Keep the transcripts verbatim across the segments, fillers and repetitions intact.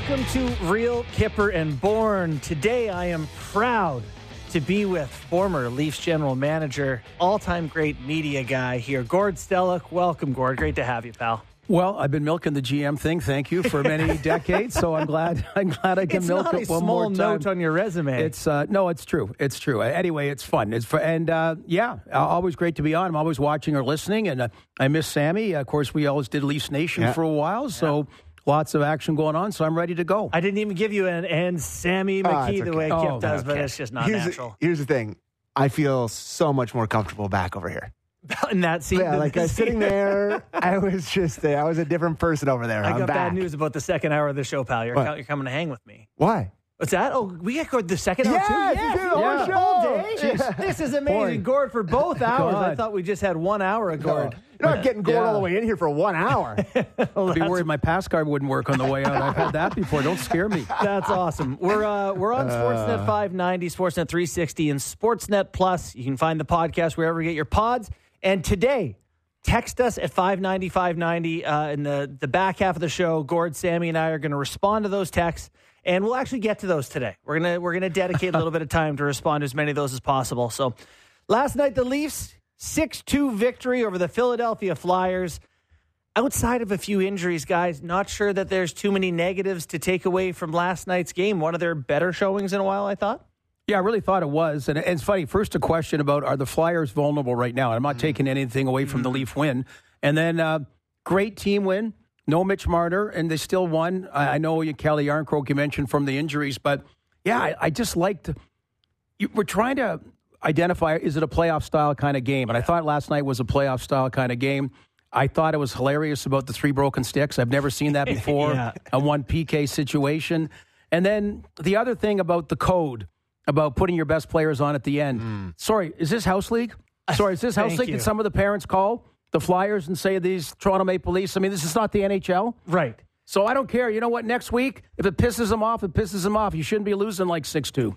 Welcome to Real Kipper and Bourne. Today I am proud to be with former Leafs general manager, all-time great media guy here, Gord Stellick. Welcome, Gord. Great to have you, pal. Well, I've been milking the G M thing, thank you, for many decades, so I'm glad I'm glad I can it's milk not it a one small more time. note on your resume. It's uh, no, it's true. It's true. Anyway, it's fun. It's for, and uh, yeah, always great to be on. I'm always watching or listening, and uh, I miss Sammy. Of course, we always did Leafs Nation yeah. for a while, so yeah. Lots of action going on. So I'm ready to go. I didn't even give you an and Sammy McKee oh, the okay. way oh, Kip does, okay. but it's just not here's natural. The, here's the thing. I feel so much more comfortable back over here. In that seat, Yeah, like I was sitting there, I was just there. I was a different person over there. I I'm got back. bad news about the second hour of the show, pal. You're, What? co- you're coming to hang with me. Why? What's that? Oh, we got Gord the second hour Yes, too? you did the whole yeah. show. All day? Jeez. This is amazing. Boy. Gord for both hours. I God. thought we just had one hour of Gord. You're not getting Gord Yeah. all the way in here for one hour. I'd be worried my pass card wouldn't work on the way out. I've had that before. Don't scare me. That's awesome. We're uh, we're on Sportsnet five ninety, Sportsnet three sixty, and Sportsnet Plus. You can find the podcast wherever you get your pods. And today, text us at five ninety, five ninety. Uh, in the, the back half of the show, Gord, Sammy, and I are going to respond to those texts. And we'll actually get to those today. We're gonna we're gonna dedicate a little bit of time to respond to as many of those as possible. So, last night the Leafs six two victory over the Philadelphia Flyers. Outside of a few injuries, guys, not sure that there's too many negatives to take away from last night's game. One of their better showings in a while, I thought. Yeah, I really thought it was. And it's funny. First, a question about are the Flyers vulnerable right now? I'm not mm-hmm. taking anything away from mm-hmm. the Leaf win. And then, uh, great team win. No Mitch Marner, and they still won. I, I know you, Kelly Yarncroke, you mentioned from the injuries, but yeah, I, I just liked. You, we're trying to identify, is it a playoff style kind of game? And I thought last night was a playoff style kind of game. I thought it was hilarious about the three broken sticks. I've never seen that before. yeah. A one P K situation. And then the other thing about the code, about putting your best players on at the end. Mm. Sorry, is this House League? Sorry, is this House League? You. Did some of the parents call the Flyers and say these Toronto Maple Leafs? I mean, this is not the N H L. Right. So I don't care. You know what? Next week, if it pisses them off, it pisses them off. You shouldn't be losing like six two.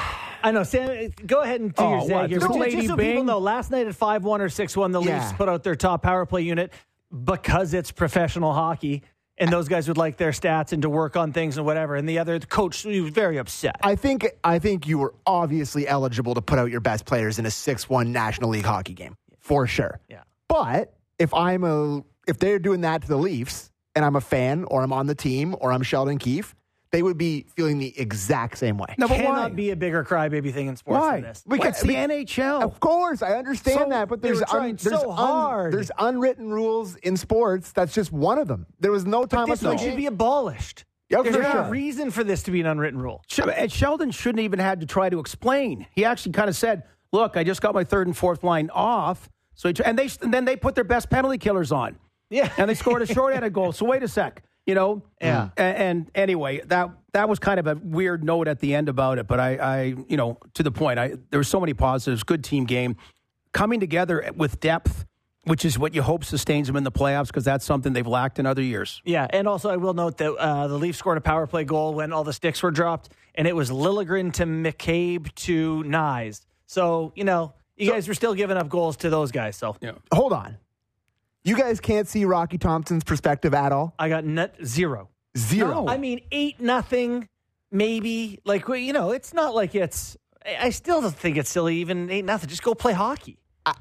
I know, Sam. Go ahead and do oh, your zag what? here. Just, Just, just so Bing? people know, last night at five one or six one, the Yeah. Leafs put out their top power play unit because it's professional hockey, and those guys would like their stats and to work on things and whatever. And the other the coach, he was very upset. I think I think you were obviously eligible to put out your best players in a six one National League hockey game, for sure. Yeah. But if I'm a if they're doing that to the Leafs and I'm a fan or I'm on the team or I'm Sheldon Keefe, they would be feeling the exact same way. No, but Cannot why? be a bigger crybaby thing in sports Why? than this. Because it's the N H L. Of course, I understand So that, but they there's were trying un, there's, so hard. there's unwritten rules in sports. That's just one of them. There was no time. But this left one in the should game. be abolished. Yeah, There's for no sure. reason for this to be an unwritten rule. And Sheldon shouldn't even had to try to explain. He actually kind of said, "Look, I just got my third and fourth line off." So he, and they and then they put their best penalty killers on. Yeah, and they scored a shorthanded goal. So wait a sec, you know. Yeah. And, and anyway, that that was kind of a weird note at the end about it. But I, I you know, to the point, I there were so many positives. Good team game, coming together with depth, which is what you hope sustains them in the playoffs, because that's something they've lacked in other years. Yeah, and also I will note that uh, the Leafs scored a power play goal when all the sticks were dropped, and it was Liljegren to McCabe to Nyes. So, you know, you So- guys were still giving up goals to those guys. So Yeah. Hold on. You guys can't see Rocky Thompson's perspective at all? I got net zero. Zero. No. I mean, eight nothing, maybe. Like, well, you know, it's not like it's. I I still don't think it's silly, even eight nothing. Just go play hockey.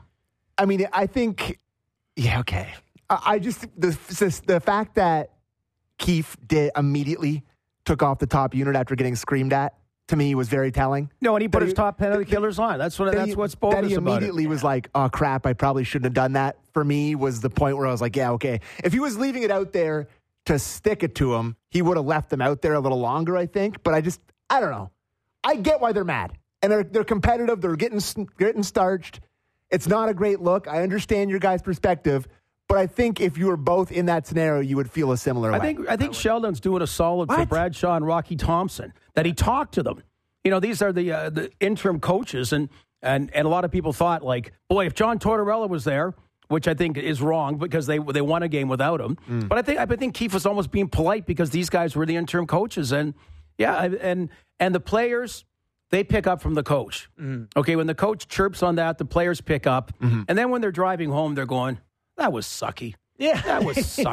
I mean, I think, yeah, okay. I, I just, the, the fact that Keefe did immediately took off the top unit after getting screamed at, to me, was very telling. No, and he put That his he- top penalty killers on. That's what. That That's he- what's That bogus he about it. immediately was like, oh, crap, I probably shouldn't have done that. For me, was the point where I was like, yeah, okay. If he was leaving it out there to stick it to him, he would have left them out there a little longer, I think. But I just, I don't know. I get why they're mad. And they're, they're competitive. They're getting, getting starched. It's not a great look. I understand your guys' perspective. But I think if you were both in that scenario, you would feel a similar I way. think I think Sheldon's doing a solid for What? Bradshaw and Rocky Thompson, that he talked to them. You know, these are the uh, the interim coaches, and, and and a lot of people thought, like, boy, if John Tortorella was there, which I think is wrong because they they won a game without him. Mm. But I think I think Keefe was almost being polite because these guys were the interim coaches, and yeah, and and the players, they pick up from the coach. Mm. Okay, when the coach chirps on that, the players pick up, mm-hmm. and then when they're driving home, they're going, "That was sucky. Yeah, that was sucky."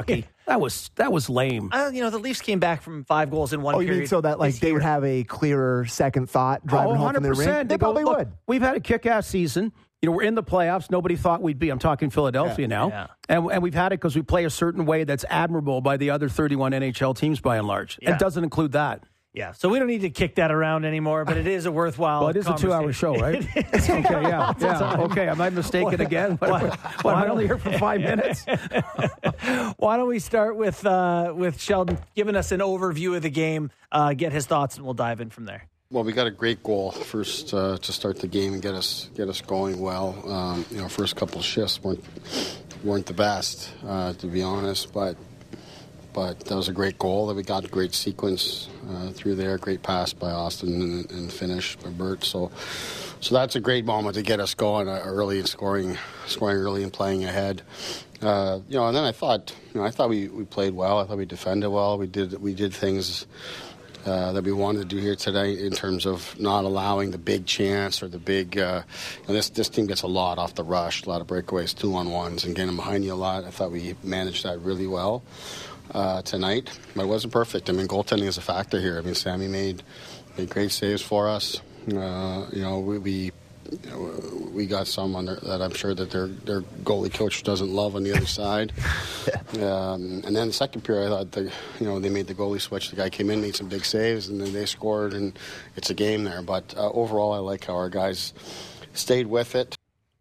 That was that was lame. Uh, you know, the Leafs came back from five goals in one Oh, you period. mean so that like this they year. would have a clearer second thought driving oh, home from their ring? They go, probably look, would. We've had a kick-ass season. You know, we're in the playoffs. Nobody thought we'd be. I'm talking Philadelphia Yeah. now. Yeah. And, and we've had it because we play a certain way that's admirable by the other thirty-one N H L teams by and large. Yeah. It doesn't include that. Yeah, so we don't need to kick that around anymore, but it is a worthwhile Well, it is a two-hour show, right? okay, yeah, yeah. Okay, am I mistaken again? What, what, what, am I only here for five minutes? Why don't we start with uh, with Sheldon giving us an overview of the game, uh, get his thoughts, and we'll dive in from there. Well, we got a great goal first uh, to start the game and get us get us going well. Um, you know, first couple of shifts weren't weren't the best, uh, to be honest, but but that was a great goal that we got. A great sequence uh, through there, great pass by Austin and, and finish by Bert. So, so that's a great moment to get us going uh, early and scoring, scoring early and playing ahead. Uh, you know, and then I thought, you know, I thought we, we played well. I thought we defended well. We did we did things. Uh, that we wanted to do here today in terms of not allowing the big chance or the big. Uh, you know, this this team gets a lot off the rush, a lot of breakaways, two on ones, and getting behind you a lot. I thought we managed that really well uh, tonight, but it wasn't perfect. I mean, goaltending is a factor here. I mean, Sammy made made great saves for us. Uh, you know, we. we You know, we got some on there that I'm sure that their their goalie coach doesn't love on the other side. um, and then the second period, I thought the, you know they made the goalie switch. The guy came in, made some big saves, and then they scored, and it's a game there. But uh, overall, I like how our guys stayed with it.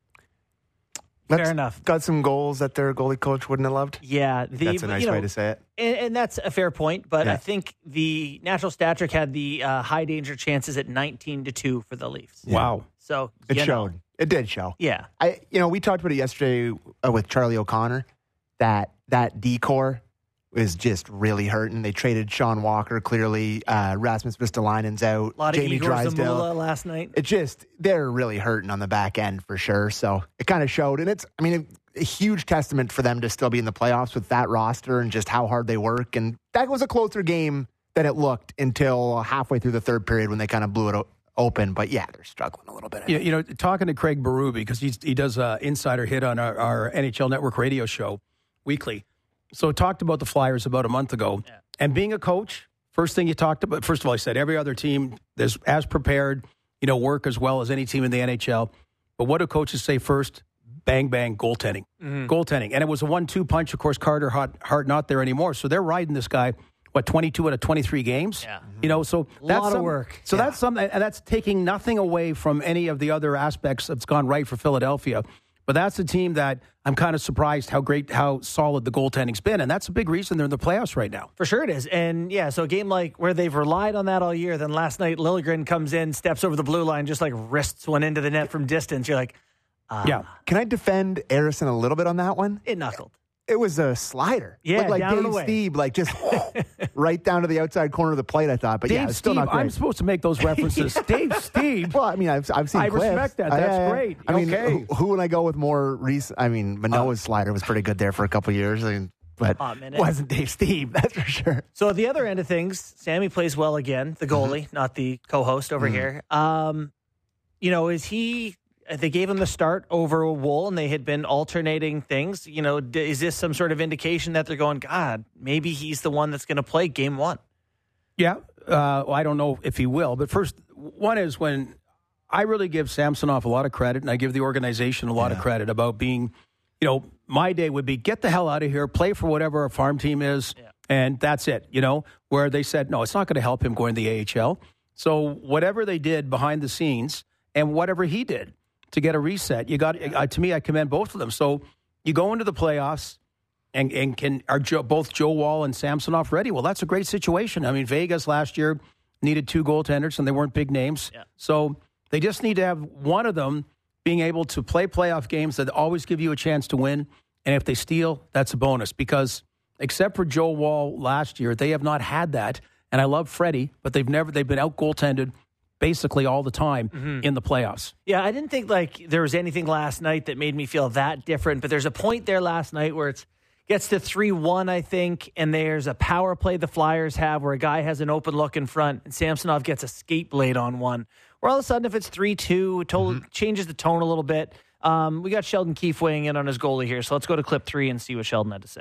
Fair That's enough. Got some goals that their goalie coach wouldn't have loved. Yeah, the, That's a nice you know, way to say it. And, and that's a fair point, but Yeah. I think the National Stat Trick had the uh, high danger chances at nineteen to two for the Leafs. Wow. So It you know, showed. It did show. Yeah. I, you know, we talked about it yesterday uh, with Charlie O'Connor. That that decor is just really hurting. They traded Sean Walker. Clearly, uh, Rasmus Ristolainen's out. A lot of Jamie Igor Drysdale. Zamula last night. It just they're really hurting on the back end for sure. So it kind of showed, and it's I mean a huge testament for them to still be in the playoffs with that roster and just how hard they work. And that was a closer game than it looked until halfway through the third period when they kind of blew it o- open. But yeah, they're struggling a little bit. You, you know, talking to Craig Berube, because he's, he does an insider hit on our, our N H L Network radio show weekly. So talked about the Flyers about a month ago. Yeah. And being a coach, first thing you talked about, first of all, I said every other team is as prepared, you know, work as well as any team in the N H L. But what do coaches say first? Bang, bang, goaltending. Mm-hmm. Goaltending. And it was a one two punch. Of course, Carter Hart, Hart not there anymore. So they're riding this guy, what, twenty-two out of twenty-three games? Yeah. You know, so A that's lot of some- work. So Yeah. that's something, and that's taking nothing away from any of the other aspects that's gone right for Philadelphia. But that's a team that I'm kind of surprised how great, how solid the goaltending's been. And that's a big reason they're in the playoffs right now. For sure it is. And yeah, so a game like where they've relied on that all year, then last night Liljegren comes in, steps over the blue line, just like wrists one into the net from distance. You're like, ah, Yeah. Can I defend Arison a little bit on that one? it knuckled. It was a slider. Yeah, Looked like down and Dave away. Steve, like just right down to the outside corner of the plate, I thought. But yeah, Dave it's still Steve, not great. I'm supposed to make those references. Dave Steve. Well, I mean, I've, I've seen I clips. respect that. Uh, That's yeah, yeah. great. I mean, Okay. who, who would I go with more recent? I mean, Manoa's slider was pretty good there for a couple of years, I mean, but Hot minute. wasn't Dave Steve, that's for sure. So at the other end of things, Sammy plays well again, the goalie, Mm-hmm. not the co-host over here. Um, you know, is he? They gave him the start over Wool, and they had been alternating things. You know, d- is this some sort of indication that they're going, God, maybe he's the one that's going to play game one? Yeah. Uh, well, I don't know if he will. But first, one is when I really give Samsonov a lot of credit, and I give the organization a lot Yeah. of credit about being, you know, my day would be get the hell out of here, play for whatever our farm team is, Yeah. and that's it, you know, where they said, no, it's not going to help him going to the A H L. So whatever they did behind the scenes and whatever he did to get a reset, you got, uh, to me, I commend both of them. So you go into the playoffs, and, and can are Joe, both Joe Wall and Samsonov ready? Well, that's a great situation. I mean, Vegas last year needed two goaltenders, and they weren't big names. Yeah. So they just need to have one of them being able to play playoff games that always give you a chance to win. And if they steal, that's a bonus. Because except for Joe Wall last year, they have not had that. And I love Freddie, but they've never they've been out goaltended basically all the time Mm-hmm. in the playoffs. Yeah, I didn't think like there was anything last night that made me feel that different. But there's a point there last night where it's gets to three one, I think, and there's a power play the Flyers have where a guy has an open look in front, and Samsonov gets a skate blade on one. Where all of a sudden, if it's three two, it totally changes the tone a little bit. Um, we got Sheldon Keefe weighing in on his goalie here, so let's go to clip three and see what Sheldon had to say.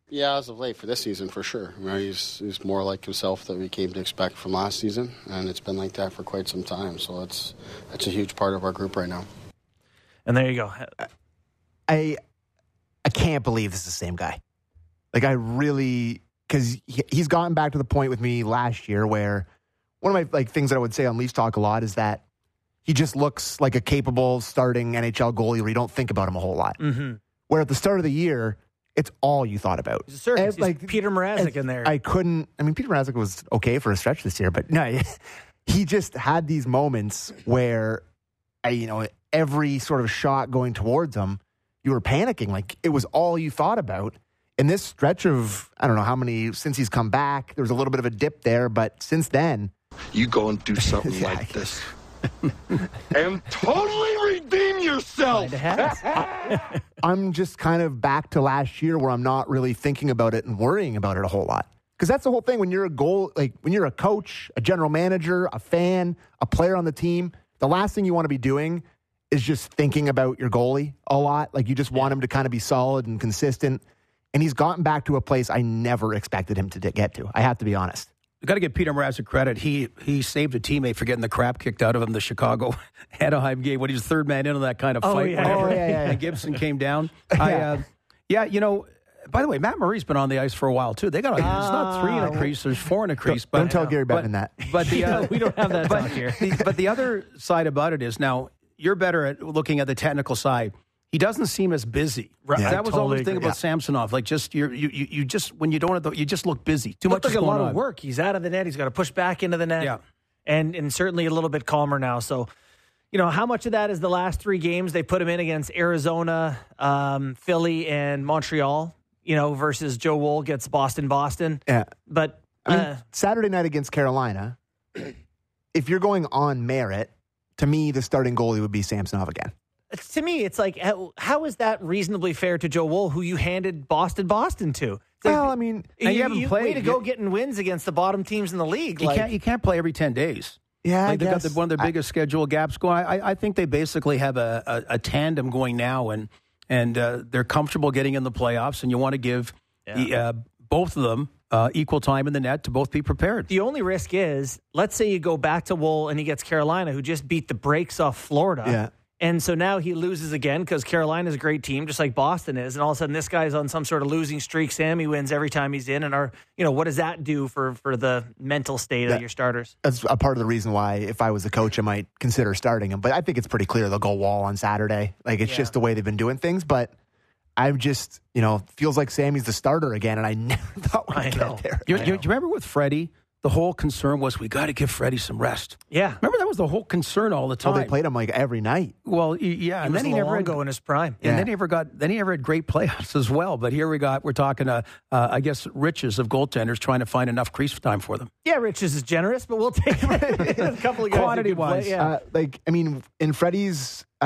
Yeah, as of late for this season, for sure. I mean, he's he's more like himself that we came to expect from last season, and it's been like that for quite some time. So it's it's a huge part of our group right now. And there you go. I I can't believe this is the same guy. Like, I really, because he, he's gotten back to the point with me last year where one of my like things that I would say on Leafs Talk a lot is that he just looks like a capable starting N H L goalie where you don't think about him a whole lot. Mm-hmm. Where at the start of the year, it's all you thought about. He's a circus. And, He's like, Peter Mrazek in there. I couldn't, I mean, Peter Mrazek was okay for a stretch this year, but no, he just had these moments where, I, you know, every sort of shot going towards him, you were panicking. Like, it was all you thought about. In this stretch of, I don't know how many, since he's come back, there was a little bit of a dip there, but since then. You go and do something Yeah. like this. And totally redeem yourself. I'm just kind of back to last year where I'm not really thinking about it and worrying about it a whole lot. Because that's the whole thing when you're a goal, like when you're a coach, a general manager, a fan, a player on the team, the last thing you want to be doing is just thinking about your goalie a lot. Like, you just want him to kind of be solid and consistent. And he's gotten back to a place I never expected him to get to. I have to be honest. You got to give Peter Mrazek credit. He he saved a teammate for getting the crap kicked out of him the Chicago Anaheim game when he was third man into that kind of Oh, fight. yeah. whenever- Oh, yeah, yeah. And Gibson came down. I, uh, yeah, you know, by the way, Matt Murray's been on the ice for a while, too. They got a, There's not three in a crease. There's four in a crease. Don't, but, don't tell Gary but, Bettman that. But the, uh, we don't have that but, talk here. the, but the other side about it is now you're better at looking at the technical side. He doesn't seem as busy. Right. That I was totally always the thing agree. about Samsonov. Like, just you're, you you you just when you don't have the, you just look busy. Too much Looked is like a going lot on. of work. He's out of the net. He's got to push back into the net. Yeah. And and certainly a little bit calmer now. So, you know, how much of that is the last three games they put him in against Arizona, um, Philly, and Montreal, you know, versus Joe Woll gets Boston, Boston. Yeah. But I mean, uh, Saturday night against Carolina, if you're going on merit, to me, the starting goalie would be Samsonov again. to me, it's like, how, how is that reasonably fair to Joe Woll, who you handed Boston, Boston to? It's like, Well, I mean, And you haven't Way played. to go getting wins against the bottom teams in the league. You Like, can't you can't play every ten days. yeah, I Like they've got guess. the, one of their biggest schedule gaps going. I, I think they basically have a, a, a tandem going now, and and uh, they're comfortable getting in the playoffs. And you want to give the, uh, both of them uh, equal time in the net to both be prepared. The only risk is, let's say you go back to Woll and he gets Carolina, who just beat the brakes off Florida. Yeah. And so now he loses again because Carolina's a great team, just like Boston is. And all of a sudden, this guy's on some sort of losing streak. Sammy wins every time he's in. And our, you know, what does that do for, for the mental state That- of your starters? That's a part of the reason why, if I was the coach, I might consider starting him. But I think it's pretty clear they'll go Wall on Saturday. Like, it's Yeah. just the way they've been doing things. But I'm just, you know, feels like Sammy's the starter again, and I never thought we'd I get know. there. You, you, do you remember with Freddie? The whole concern was we got to give Freddie some rest. Yeah. Remember that was the whole concern all the time. Well, they played him like every night. Well, y- yeah, He and was then he never had, Luongo in his prime. and Yeah. then he never got. Then he never had great playoffs as well. But here we got. We're talking. Uh, uh, I guess riches of goaltenders trying to find enough crease time for them. Yeah, Rich is generous, but we'll take a couple of guys. who can Quantity-wise. play. Yeah. Uh, like, I mean, in Freddie's, uh,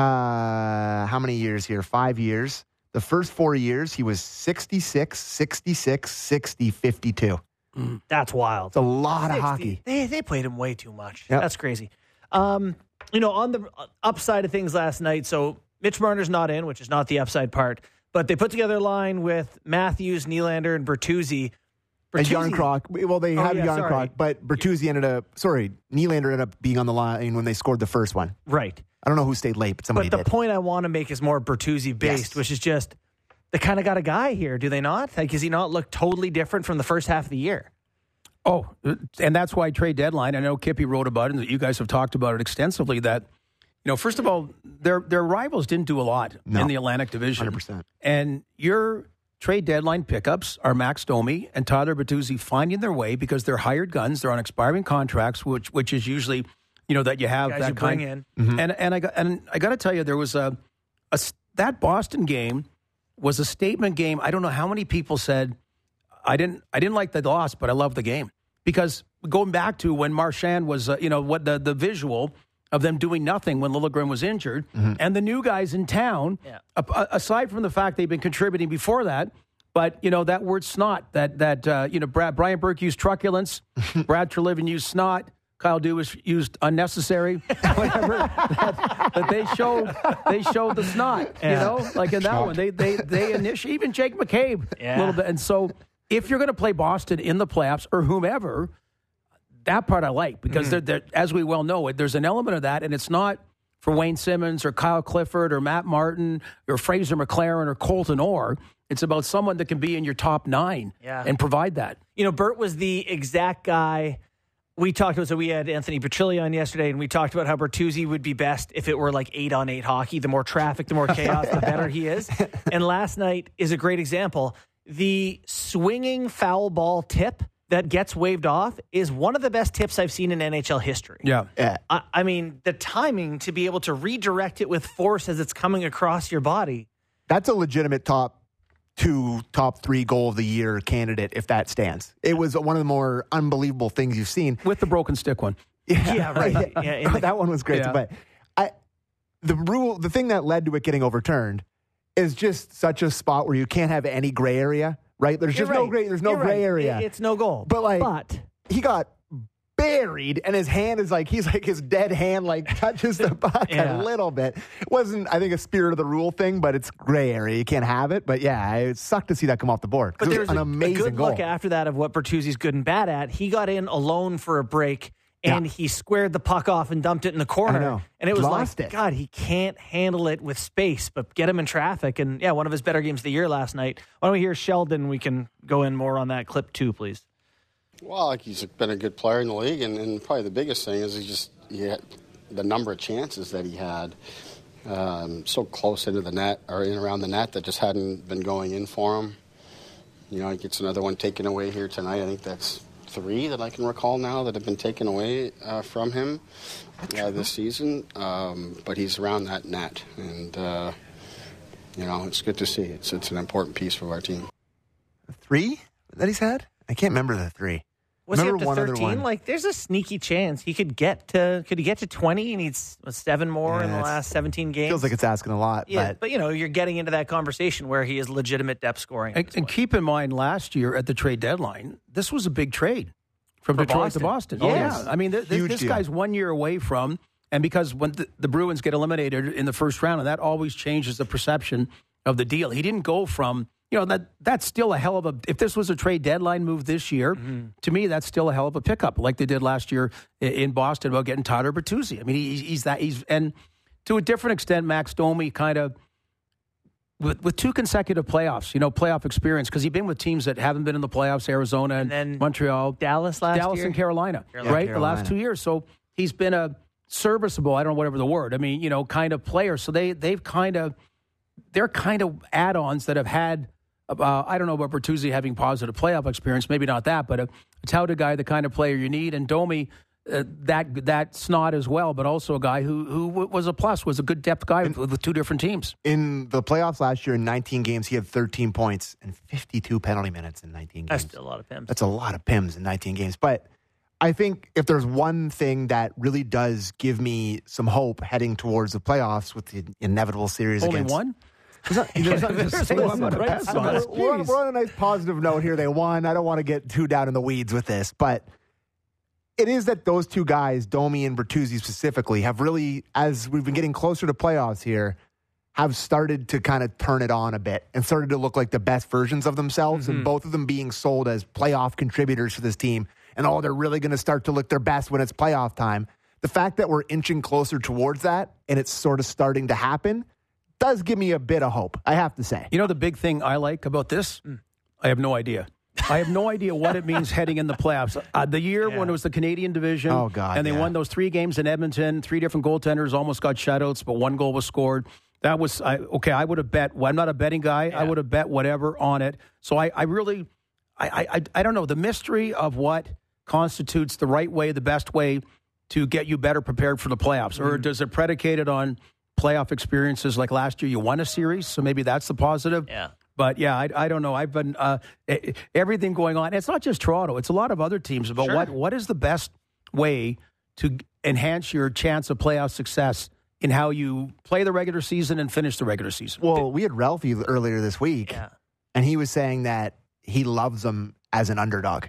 how many years here? Five years. The first four years, he was sixty-six, sixty-six, sixty, fifty-two. That's wild. It's a lot of sixty. hockey. They they played him way too much. Yep. That's crazy. Um, you know, on the upside of things last night, so Mitch Marner's not in, which is not the upside part, but they put together a line with Matthews, Nylander, and Bertuzzi. And Bertuzzi- Yarncroc. Well, they Oh, have yeah, Yarncroc, sorry. but Bertuzzi ended up, sorry, Nylander ended up being on the line when they scored the first one. Right. I don't know who stayed late, but somebody But the did. point I want to make is more Bertuzzi based, Yes. which is just they kind of got a guy here, do they not? Like, does he not look totally different from the first half of the year? Oh, and that's why trade deadline. I know Kippy wrote about it, and you guys have talked about it extensively. That you know, first of all, their their rivals didn't do a lot No. in the Atlantic Division, one hundred percent. and your trade deadline pickups are Max Domi and Tyler Bertuzzi finding their way because they're hired guns. They're on expiring contracts, which which is usually you know that you have Guys that you bring kind. in. And and I got and I got to tell you, there was a, a s- that Boston game was a statement game. I don't know how many people said I didn't I didn't like the loss, but I love the game because going back to when Marchand was uh, you know what the the visual of them doing nothing when Liljegren was injured, and the new guys in town. Yeah. a- aside from the fact they've been contributing before that. But, you know, that word snot, that, that uh, you know, Brad, Brian Burke used truculence, Brad Treliving used snot, Kyle Dubas used unnecessary, whatever, that, that they showed they showed the snot, Yeah. you know, like in that one. They they they initiate, even Jake McCabe Yeah. a little bit. And so if you're going to play Boston in the playoffs or whomever, that part I like because mm-hmm. they're, they're, as we well know, there's an element of that, and it's not for Wayne Simmons or Kyle Clifford or Matt Martin or Fraser McLaren or Colton Orr. It's about someone that can be in your top nine yeah. and provide that. You know, Bert was the exact guy we talked about. So we had Anthony Petrilli on yesterday, and we talked about how Bertuzzi would be best if it were like eight on eight hockey. The more traffic, the more chaos, the better he is. And last night is a great example. The swinging foul ball tip that gets waved off is one of the best tips I've seen in N H L history. Yeah. Yeah. I, I mean, the timing to be able to redirect it with force as it's coming across your body. That's a legitimate top two, top three goal of the year candidate if that stands. It was one of the more unbelievable things you've seen. With the broken stick one. Yeah, Yeah, right. Yeah, in the- that one was great. Yeah. But I, the rule, the thing that led to it getting overturned is just such a spot where you can't have any gray area, right? There's You're just no right. gray. There's no You're gray right. area. It- It's no goal. But like, but he got buried, and his hand is like he's like his dead hand like touches the puck Yeah. a little bit. It wasn't I think a spirit of the rule thing, but it's gray area. You can't have it. But yeah, it sucked to see that come off the board. But It was there's an a, amazing a good goal. look after that of what Bertuzzi's good and bad at. He got in alone for a break, and Yeah. he squared the puck off and dumped it in the corner. I know. And it was Lost like, it. God, he can't handle it with space, but get him in traffic. And yeah, one of his better games of the year last night. Why don't we hear Sheldon? We can go in more on that clip too, please. Well, like he's been a good player in the league, and, and probably the biggest thing is he just he had the number of chances that he had um, so close into the net or in around the net that just hadn't been going in for him. You know, he gets another one taken away here tonight. I think that's three that I can recall now that have been taken away uh, from him uh, this season. Um, but he's around that net, and uh, you know, it's good to see. It's it's an important piece for our team. Three that he's had? I can't remember the three. Was Remember he up to one other thirteen? one? Like, there's a sneaky chance he could get to. Could he get to twenty? He needs what, seven more Yeah, in the it's- last seventeen games. Feels like it's asking a lot. yeah, but but you know, you're getting into that conversation where he is legitimate depth scoring. at And, this and point. keep in mind, last year at the trade deadline, this was a big trade from For Detroit Boston. to Boston. Oh, Oh, yes. yeah. I mean, th- th- Huge this deal. guy's one year away from, and because when the, the Bruins get eliminated in the first round, and that always changes the perception of the deal. He didn't go from, you know, that that's still a hell of a, if this was a trade deadline move this year, Mm-hmm. to me, that's still a hell of a pickup, like they did last year i- in Boston about getting Tyler Bertuzzi. I mean, he, he's that, he's, and to a different extent, Max Domi kind of, with, with two consecutive playoffs, you know, playoff experience, because he's been with teams that haven't been in the playoffs, Arizona and, And then Montreal, Dallas last Dallas year. and Carolina, Carolina. right? The last Carolina. two years. So he's been a serviceable, I don't know, whatever the word, I mean, you know, kind of player. So they, they've kind of, they're kind of add-ons that have had, uh, I don't know about Bertuzzi having positive playoff experience, maybe not that, but a, a touted guy, the kind of player you need, and Domi, uh, that that snot as well, but also a guy who who was a plus, was a good depth guy with, with two different teams. in the playoffs last year, in nineteen games, he had thirteen points and fifty-two penalty minutes in nineteen That's games. still a lot of pims. That's a lot of P I Ms in nineteen games. But I think if there's one thing that really does give me some hope heading towards the playoffs with the inevitable series Only against one? There's not- there's not- There's listen, one on the right we're, side. we're, Jeez. we're on a nice positive note here. They won. I don't want to get too down in the weeds with this, but it is that those two guys, Domi and Bertuzzi specifically, have really, as we've been getting closer to playoffs here, have started to kind of turn it on a bit and started to look like the best versions of themselves, Mm-hmm. and both of them being sold as playoff contributors for this team. And oh, they're really going to start to look their best when it's playoff time. The fact that we're inching closer towards that and it's sort of starting to happen does give me a bit of hope, I have to say. You know the big thing I like about this? I have no idea. I have no idea what it means heading in the playoffs. Uh, the year Yeah. when it was the Canadian division, Oh, God, and they yeah. won those three games in Edmonton, three different goaltenders almost got shutouts, but one goal was scored. That was, I, okay, I would have bet, well, I'm not a betting guy, I would have bet whatever on it. So I, I really, I, I, I don't know, the mystery of what constitutes the right way, the best way to get you better prepared for the playoffs, or does it predicated on playoff experiences like last year? You won a series, so maybe that's the positive. Yeah. But yeah, I, I don't know. I've been uh, eh, everything going on. It's not just Toronto; it's a lot of other teams. About Sure. what what is the best way to enhance your chance of playoff success in how you play the regular season and finish the regular season. Well, we had Ralphie earlier this week, Yeah. and he was saying that he loves them as an underdog.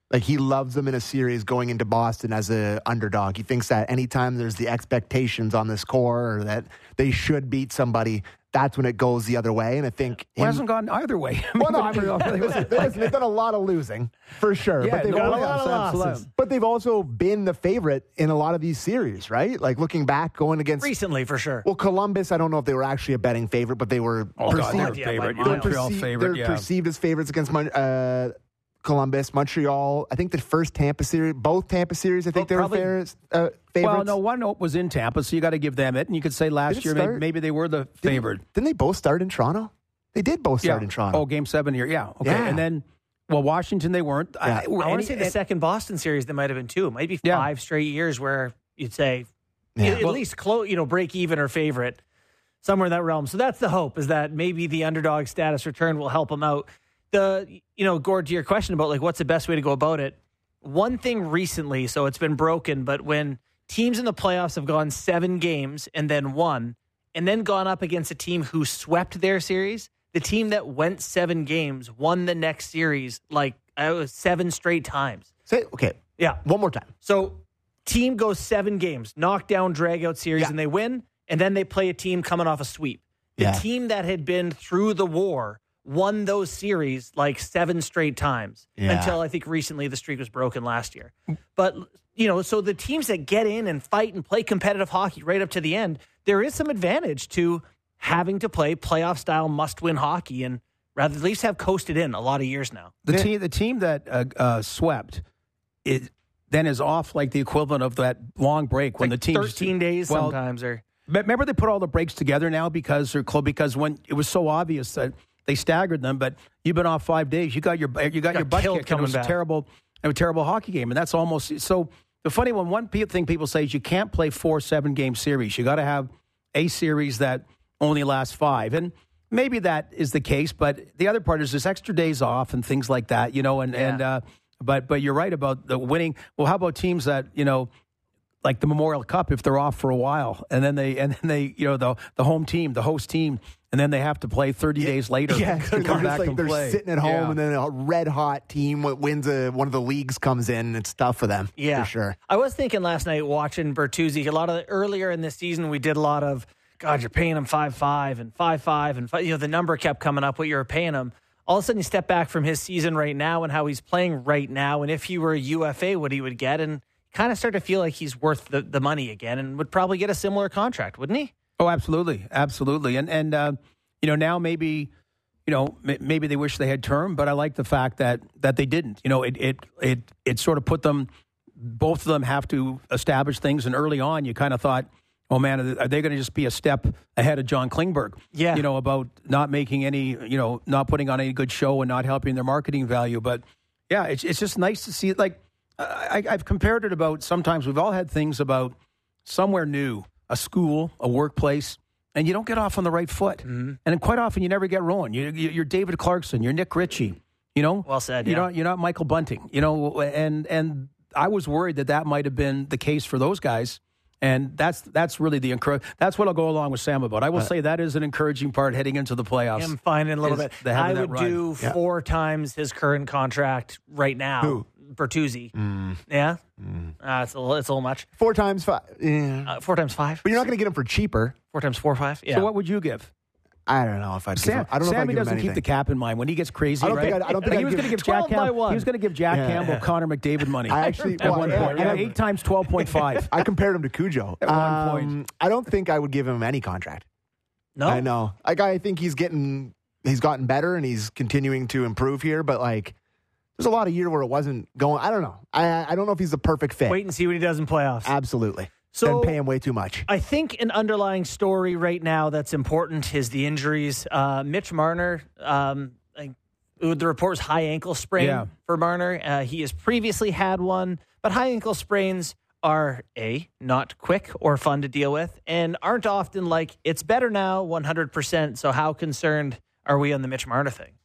Like, he loves them in a series going into Boston as an underdog. He thinks that anytime there's the expectations on this core or that they should beat somebody, that's when it goes the other way. And I think... It him, hasn't gone either way. Well, no, I mean, listen, listen, they've done a lot of losing, for sure. Yeah, but, they've no, also, a lot of losses. absolutely. but they've also been the favorite in a lot of these series, right? Like, looking back, going against... Recently, for sure. Well, Columbus, I don't know if they were actually a betting favorite, but they were Oh, God, perceived, they're a Yeah, favorite. by You're miles. Montreal perceived- favorite, they're yeah. perceived as favorites against Mon- uh, Columbus, Montreal. I think the first Tampa series, both Tampa series, I think Well, they were probably- fair, uh, favorites. Well, no, one was in Tampa, so you got to give them it. And you could say Did last it year maybe, start? maybe they were the Didn't- favorite. Didn't they both start in Toronto? They did both start in Toronto. Oh, game seven here. Yeah. Okay. Yeah. And then, well, Washington, they weren't. Yeah. I want any- to say the and- second Boston series, there might have been two. Maybe Yeah. five straight years where you'd say Yeah. at least close, you know, break even or favorite, somewhere in that realm. So that's the hope, is that maybe the underdog status return will help them out. The, you know, Gord, to your question about like what's the best way to go about it. One thing recently, so it's been broken, but when teams in the playoffs have gone seven games and then won, and then gone up against a team who swept their series, the team that went seven games won the next series like uh, seven straight times. Say, okay, Yeah. one more time. So team goes seven games, knockdown, drag-out series, Yeah. and they win, and then they play a team coming off a sweep. The Yeah. team that had been through the war won those series like seven straight times Yeah. until I think recently the streak was broken last year. But, you know, so the teams that get in and fight and play competitive hockey right up to the end, there is some advantage to having to play playoff-style must-win hockey and rather at least have coasted in a lot of years now. The Yeah. team, the team that uh, uh, swept, it then is off like the equivalent of that long break when Like the team thirteen days well, sometimes. Or Remember they put all the breaks together now because they're close, because when it was so obvious that they staggered them, but you've been off five days, you got your you got, Got your butt killed kicked. And it coming was a back. terrible, a terrible hockey game, and that's almost so. The funny one, one pe- thing people say is you can't play four seven game series. You got to have a series that only lasts five, and maybe that is the case. But the other part is there's extra days off and things like that, you know. And Yeah. and uh, but but you're right about the winning. Well, how about teams that you know? Like the Memorial Cup, if they're off for a while, and then they and then they, you know, the the home team, the host team, and then they have to play thirty days later Yeah, to they're come just back like and they're play. sitting at home, Yeah. and then a red hot team what wins a one of the leagues comes in. And it's tough for them. Yeah, for sure. I was thinking last night watching Bertuzzi. A lot of earlier in this season, we did a lot of God. You're paying him five five and five five, and five, you know the number kept coming up. What you were paying him. All of a sudden, you step back from his season right now and how he's playing right now, and if he were a U F A, what he would get, and kind of start to feel like he's worth the, the money again, and would probably get a similar contract, wouldn't he? Oh, absolutely, absolutely, and and uh, you know now maybe you know m- maybe they wish they had term, but I like the fact that that they didn't. You know, it it it it sort of put them. Both of them have to establish things, and early on, you kind of thought, oh man, are they going to just be a step ahead of John Klingberg? Yeah. You know, about not making any, you know, not putting on any good show and not helping their marketing value. But yeah, it's it's just nice to see it. Like I, I've compared it about sometimes we've all had things about somewhere new, a school, a workplace, and you don't get off on the right foot. Mm-hmm. And quite often you never get rolling. You, you, you're David Clarkson, you're Nick Ritchie, you know? Well said, You're yeah. not, you're not Michael Bunting, you know? And, and I was worried that that might have been the case for those guys. And that's that's really the encourage. That's what I'll go along with Sam about. I will uh, say that is an encouraging part heading into the playoffs. I'm finding a little bit. I would do Yeah. four times his current contract right now. Who? Bertuzzi. Mm. Yeah, mm. Uh, it's a little, it's a little much. Four times five. Yeah. Uh, four times five. But you're not going to get him for cheaper. Four times four, five. Yeah. So what would you give? I don't know if I'd. Sam, give him, I don't know Sammy if I'd give doesn't him keep anything. the cap in mind when he gets crazy. I don't right? think I'd- I don't think Like, I'd he was give- going to give Jack twelve by Campbell. one. He was going to give Jack Yeah. Campbell Connor McDavid money. I actually at well, one yeah, point. yeah. Yeah, eight times twelve point five. I compared him to Cujo At one Um, point. I don't think I would give him any contract. no, I know. Like I think he's getting, he's gotten better and he's continuing to improve here. But like, there's a lot of year where it wasn't going. I don't know. I I don't know if he's the perfect fit. Wait and see what he does in playoffs. Absolutely. So- then pay him way too much. I think an underlying story right now that's important is the injuries. Uh, Mitch Marner, um, I, the report's high ankle sprain Yeah. for Marner. Uh, he has previously had one, but high ankle sprains are A, not quick or fun to deal with, and aren't often like, it's better now, one hundred percent. So how concerned are we on the Mitch Marner thing?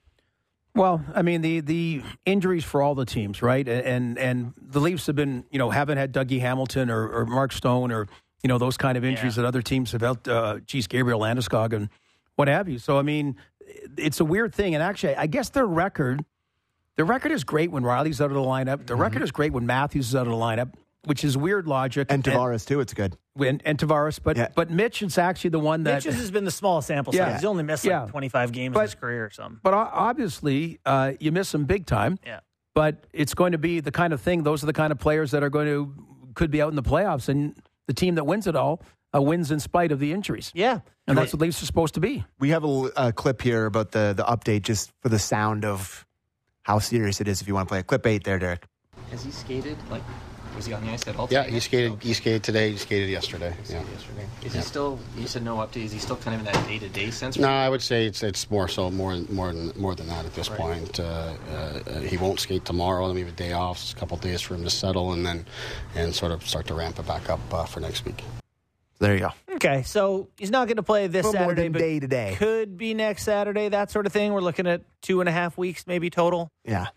Well, I mean the the injuries for all the teams, right? And and the Leafs have been, you know, haven't had Dougie Hamilton or, or Mark Stone or you know those kind of injuries Yeah. that other teams have had. Uh, geez, Gabriel Landeskog and what have you. So I mean, it's a weird thing. And actually, I guess their record, the record is great when Riley's out of the lineup. The mm-hmm. record is great when Matthews is out of the lineup, which is weird logic. And Tavares, and, too, it's good. When, and Tavares, but yeah. but Mitch is actually the one that... Mitch has been the small sample size. Yeah. He's only missed like yeah. twenty-five games but, in his career or something. But obviously, uh, you miss him big time. Yeah. But it's going to be the kind of thing, those are the kind of players that are going to, could be out in the playoffs, and the team that wins it all uh, wins in spite of the injuries. Yeah. And that's what Leafs are supposed to be. We have a, a clip here about the, the update just for the sound of how serious it is if you want to play it. Clip eight there, Derek. Has he skated? Like, was he on the ice at all? Yeah, he skated. Okay. He skated today. He skated yesterday. He yeah. skated yesterday. Is yeah. he still? You said no update. Is he still kind of in that day to day sense? No, I would say it's it's more so more more than more than that at this right. point. Uh, uh, he won't skate tomorrow. Then we have a day off. It's a couple of days for him to settle, and then and sort of start to ramp it back up uh, for next week. There you go. Okay, so he's not going to play this Saturday, more than but day to day. Could be next Saturday. That sort of thing. We're looking at two and a half weeks, maybe total. Yeah,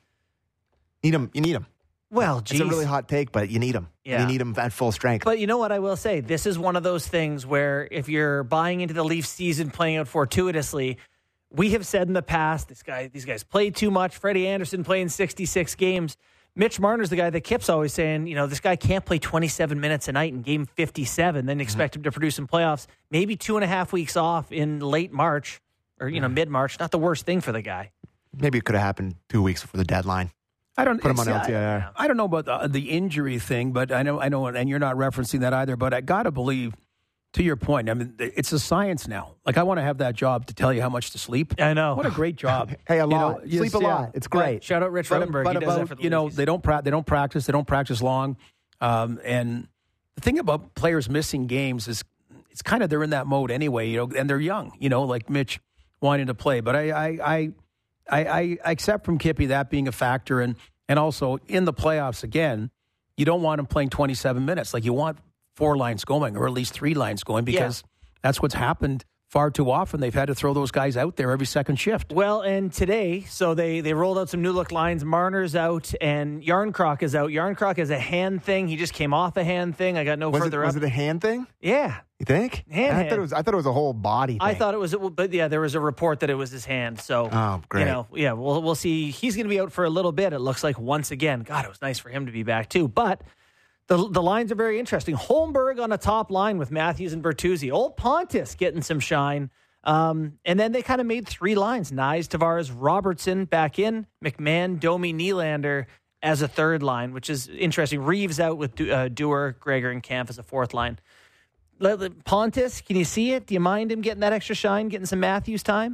need him. You need him. Well, geez. It's a really hot take, but you need him. Yeah. You need him at full strength. But you know what I will say? This is one of those things where if you're buying into the Leafs season playing out fortuitously, we have said in the past, this guy, these guys play too much. Freddie Anderson playing sixty-six games. Mitch Marner's the guy that Kip's always saying, you know, this guy can't play twenty-seven minutes a night in game fifty-seven, then expect mm-hmm. him to produce in playoffs. Maybe two and a half weeks off in late March or, you know, mm-hmm. mid-March. Not the worst thing for the guy. Maybe it could have happened two weeks before the deadline. I don't put him on L T I R. I, I don't know about the, the injury thing, but I know, I know, and you're not referencing that either. But I got to believe, to your point, I mean, it's a science now. Like I want to have that job to tell you how much to sleep. I know. What a great job. Hey, a you lot. Know, sleep a lot. Yeah. It's great. But shout out Rich but, Ruttenberg. But he does about, that for the you know, Leafs. they don't pra- they don't practice. They don't practice long. Um, and the thing about players missing games is it's kind of they're in that mode anyway. You know, and they're young. You know, like Mitch wanting to play. But I I I I, I accept from Kippy that being a factor. And. And also, in the playoffs, again, you don't want him playing twenty-seven minutes. Like, you want four lines going, or at least three lines going, because yeah. that's what's happened far too often. They've had to throw those guys out there every second shift. Well, and today, so they, they rolled out some new look lines. Marner's out, and Yarncroc is out. Yarncroc has a hand thing. He just came off a hand thing. I got no was further it, up. Was it a hand thing? Yeah. You think? Hand, I hand. thought it was. I thought it was a whole body thing. I thought it was, but yeah, there was a report that it was his hand. So, oh, great. You know, yeah, we'll we'll see. He's going to be out for a litlittle bit. It looks like once again. God, it was nice for him to be back too. But the the lines are very interesting. Holmberg on a top line with Matthews and Bertuzzi. Old Pontus getting some shine. Um, and then they kind of made three lines: Nyes, Tavares, Robertson back in, McMahon, Domi, Nylander as a third line, which is interesting. Reeves out with uh, Dewar, Gregor, and Kampf as a fourth line. Pontus, can you see it? Do you mind him getting that extra shine, getting some Matthews time?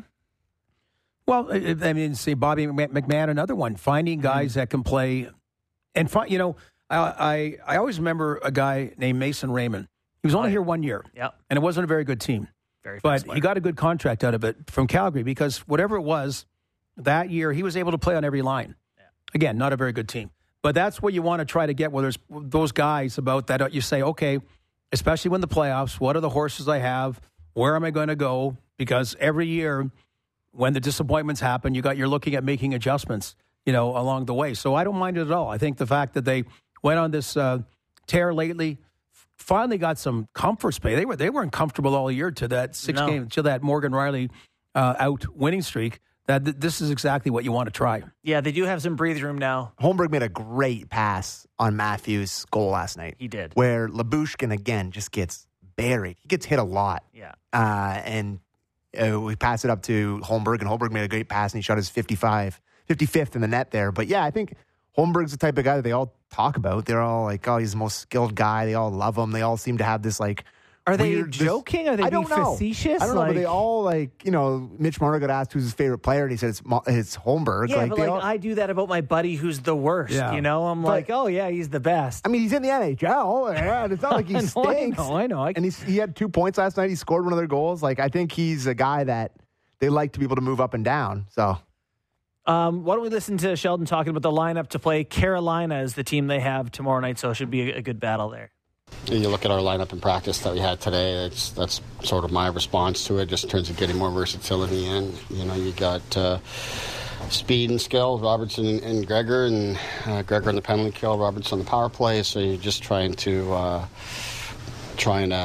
Well, I mean, see, Bobby McMahon, another one, finding guys mm-hmm. that can play. And, find, you know, I, I I always remember a guy named Mason Raymond. He was only oh, yeah. here one year. Yeah. And it wasn't a very good team. Very but player. He got a good contract out of it from Calgary because whatever it was, that year he was able to play on every line. Yeah. Again, not a very good team. But that's what you want to try to get, where there's those guys about that you say, okay, especially when the playoffs, what are the horses I have? Where am I going to go? Because every year when the disappointments happen, you got, you're looking at making adjustments, you know, along the way. So I don't mind it at all. I think the fact that they went on this uh, tear lately, finally got some comfort space. They were they weren't comfortable all year to that six no. game to that Morgan Rielly uh, out winning streak. That th- this is exactly what you want to try. Yeah, they do have some breathing room now. Holmberg made a great pass on Matthews' goal last night. He did. Where Lyubushkin, again, just gets buried. He gets hit a lot. Yeah. Uh, and uh, we pass it up to Holmberg, and Holmberg made a great pass, and he shot his fifty-five, fifty-fifth in the net there. But, yeah, I think Holmberg's the type of guy that they all talk about. They're all like, oh, he's the most skilled guy. They all love him. They all seem to have this, like, Are they weird, joking? This, Are they I being don't know. facetious? I don't know, like, but they all, like, you know, Mitch Marner got asked who's his favorite player, and he said it's, it's Holmberg. Yeah, like, but, like, all, I do that about my buddy who's the worst, yeah. you know? I'm but, like, oh, yeah, he's the best. I mean, he's in the N H L. Yeah, it's not like he I know, stinks. I know, I know. I and he's, he had two points last night. He scored one of their goals. Like, I think he's a guy that they like to be able to move up and down, so... Um, why don't we listen to Sheldon talking about the lineup to play Carolina as the team they have tomorrow night, so it should be a, a good battle there. You look at our lineup in practice that we had today, that's, that's sort of my response to it, just in terms of getting more versatility in. You know, you got uh, speed and skill, Robertson and, and Gregor, and uh, Gregor on the penalty kill, Robertson on the power play, so you're just trying to, uh, trying to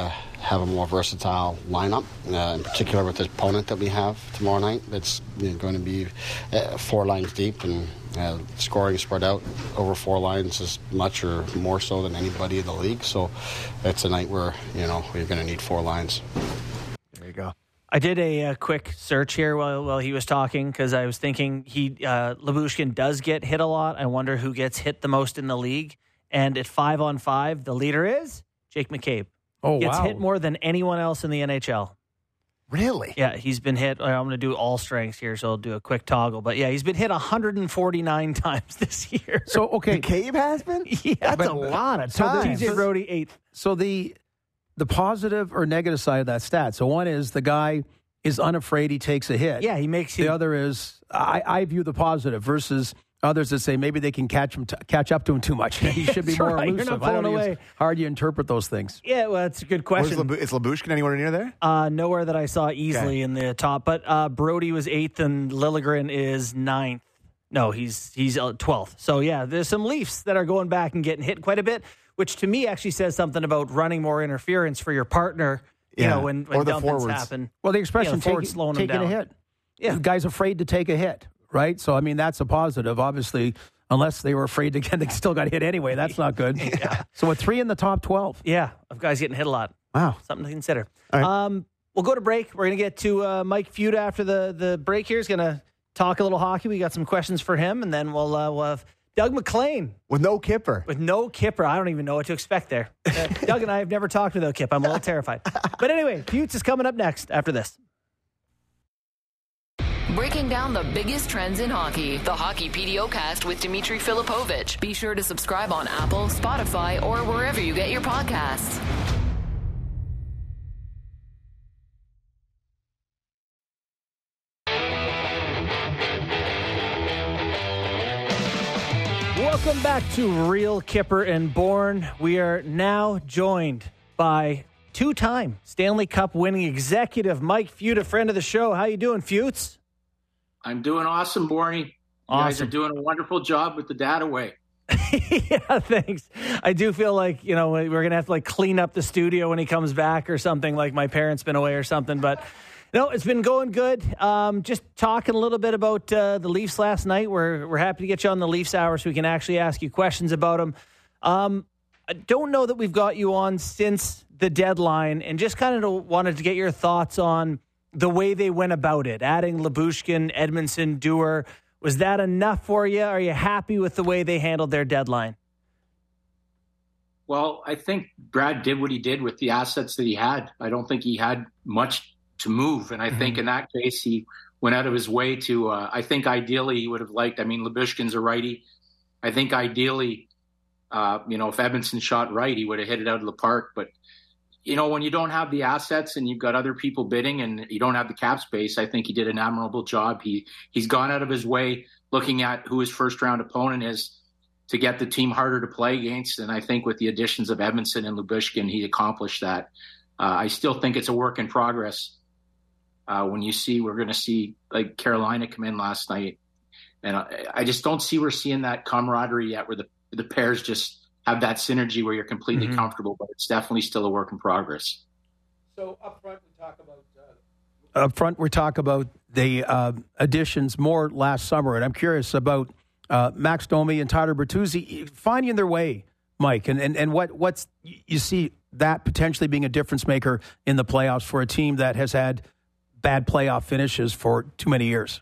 have a more versatile lineup, uh, in particular with the opponent that we have tomorrow night. It's you know, going to be uh, four lines deep, and uh, scoring spread out over four lines as much or more so than anybody in the league. So it's a night where you know we're going to need four lines. There you go. I did a, a quick search here while while he was talking because I was thinking he uh, Lyubushkin does get hit a lot. I wonder who gets hit the most in the league. And at five on five, the leader is Jake McCabe. Oh, Gets wow. hit more than anyone else in the N H L. Really? Yeah, he's been hit. I'm going to do all strengths here, so I'll do a quick toggle. But yeah, he's been hit one hundred forty-nine times this year. So, okay. McCabe has been? Yeah, That's but- a lot of so the time. T J Brody eighth. So the the positive or negative side of that stat. So one is the guy is unafraid he takes a hit. Yeah, he makes The you. other is I, I view the positive versus others that say maybe they can catch him, t- catch up to him too much. He should be That's more right. You're elusive. not I don't pulling know. away. It's hard you interpret those things. Yeah, well, that's a good Where's question. Labu- is Lyubushkin anywhere near there? Uh, nowhere that I saw easily Okay. in the top. But uh, Brody was eighth and Liljegren is ninth. No, he's he's uh, twelfth. So, yeah, there's some Leafs that are going back and getting hit quite a bit, which to me actually says something about running more interference for your partner, you Yeah. know, when, when Or the dumpings forwards. happen. Well, the expression Yeah, the forward's take, slowing him taking a down. hit. Yeah. The guy's afraid to take a hit, right? So, I mean, that's a positive. Obviously, unless they were afraid to get, they still got hit anyway. That's not good. yeah. So, with three in the top twelve. Yeah, of guys getting hit a lot. Wow. Something to consider. All right. Um, we'll go to break. We're going to get to uh, Mike Feud after the, the break here. He's going to talk a little hockey. We got some questions for him, and then we'll, uh, we'll have Doug McLean With no Kipper. with no Kipper. I don't even know what to expect there. Uh, Doug and I have never talked without Kip. I'm a little terrified. But anyway, Feuds is coming up next after this. Breaking down the biggest trends in hockey. The Hockey P D O Cast with Dmitry Filipovich. Be sure to subscribe on Apple, Spotify, or wherever you get your podcasts. Welcome back to Real Kipper and Bourne. We are now joined by two-time Stanley Cup winning executive Mike Feud, a friend of the show. How you doing, Feuds? I'm doing awesome, Borny. You guys Awesome. are doing a wonderful job with the data way. Yeah, thanks. I do feel like, you know, we're going to have to like clean up the studio when he comes back or something, like my parents been away or something. But no, it's been going good. Um, just talking a little bit about uh, the Leafs last night. We're, we're happy to get you on the Leafs Hour so we can actually ask you questions about them. Um, I don't know that we've got you on since the deadline, and just kind of wanted to get your thoughts on the way they went about it, adding Lyubushkin, Edmondson, Dewar. Was that enough for you? Are you happy with the way they handled their deadline? Well, I think Brad did what he did with the assets that he had. I don't think he had much to move. And I mm-hmm. think in that case, he went out of his way to, uh, I think ideally he would have liked, I mean, Lyubushkin's a righty. I think ideally, uh, you know, if Edmondson shot right, he would have hit it out of the park. But, you know, when you don't have the assets and you've got other people bidding and you don't have the cap space, I think he did an admirable job. He, he's gone out of his way looking at who his first round opponent is to get the team harder to play against. And I think with the additions of Edmondson and Lyubushkin, he accomplished that. Uh, I still think it's a work in progress. Uh, when you see, we're going to see like Carolina come in last night. And I, I just don't see we're seeing that camaraderie yet where the, the pairs just have that synergy where you're completely mm-hmm. comfortable, but it's definitely still a work in progress. So up front, we talk about uh, up front we talk about the uh, additions more last summer, and I'm curious about uh, Max Domi and Tyler Bertuzzi finding their way, Mike, and and, and what what's you see that potentially being a difference maker in the playoffs for a team that has had bad playoff finishes for too many years.